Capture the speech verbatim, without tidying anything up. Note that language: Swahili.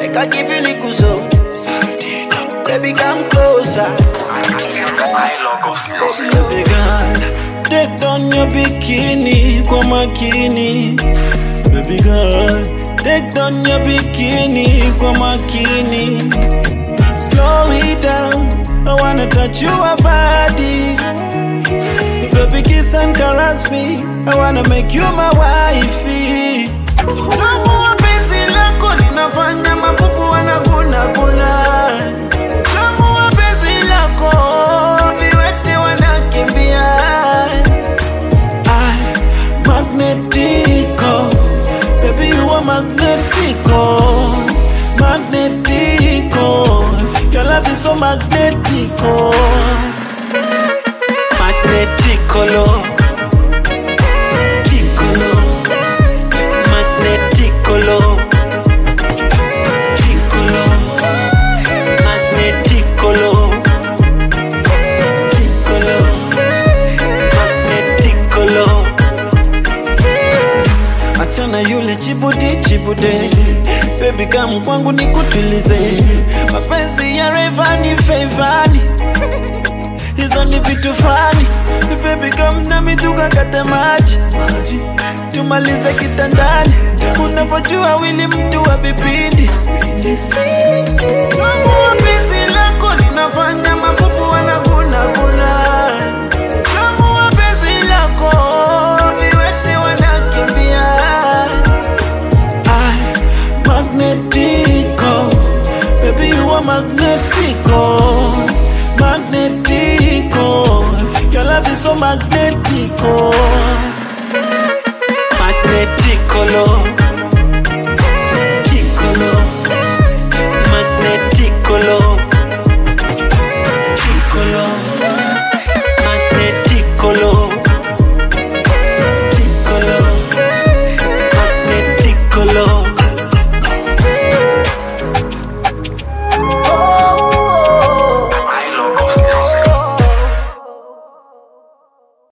make I give you little so. Baby, come closer. Baby girl, take down your bikini kwa makini. Baby girl, take down your bikini kwa makini. Slow it down, I wanna touch your body. Baby, kiss and caress me, I wanna make you my wifey. Tamu penzi lako linafanya mapupu wanaguna guna. Tamu penzi lako viwete wanakimbia. I magnetico, baby you are magnetico, magnetico. Your love is so magnetico, magnetico, ticolo, magnetico, ticolo, magnetico, ticolo, magnetico. Achana yule chibude chibude, baby come kwangu nikutulize. Mapenzi ya Rayvanny Fevanny, hizo ni vitu fani. Baby come nami tukakate maji, tumalize kitandani. Unapojua wili mtu wa vipindi. Tamu penzi lako linafanya mapupu wanaguna guna. Tamu penzi lako viwete wanakimbia. I magnetico, baby you are magnetico, magnetico. Your love is so magnetico.